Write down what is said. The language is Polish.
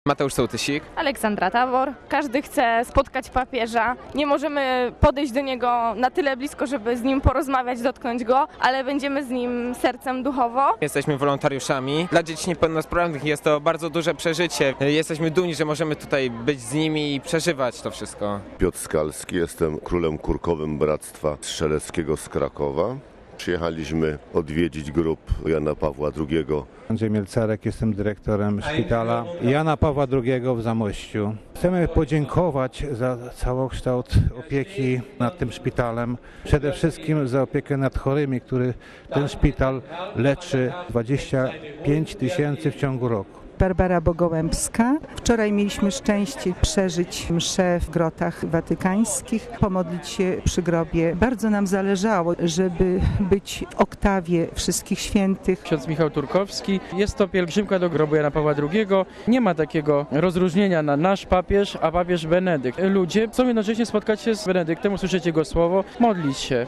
Mateusz Sołtysik. Aleksandra Tabor. Każdy chce spotkać papieża. Nie możemy podejść do niego na tyle blisko, żeby z nim porozmawiać, dotknąć go, ale będziemy z nim sercem duchowo. Jesteśmy wolontariuszami. Dla dzieci niepełnosprawnych jest to bardzo duże przeżycie. Jesteśmy dumni, że możemy tutaj być z nimi i przeżywać to wszystko. Piotr Skalski, jestem królem kurkowym Bractwa Strzeleckiego z Krakowa. Przyjechaliśmy odwiedzić grób Jana Pawła II. Andrzej Mielcarek, jestem dyrektorem szpitala Jana Pawła II w Zamościu. Chcemy podziękować za całokształt opieki nad tym szpitalem. Przede wszystkim za opiekę nad chorymi, który ten szpital leczy 25 000 w ciągu roku. Barbara Bogołębska. Wczoraj mieliśmy szczęście przeżyć mszę w grotach watykańskich, pomodlić się przy grobie. Bardzo nam zależało, żeby być w oktawie wszystkich świętych. Ksiądz Michał Turkowski. Jest to pielgrzymka do grobu Jana Pawła II. Nie ma takiego rozróżnienia na nasz papież, a papież Benedykt. Ludzie chcą jednocześnie spotkać się z Benedyktem, usłyszeć jego słowo, modlić się.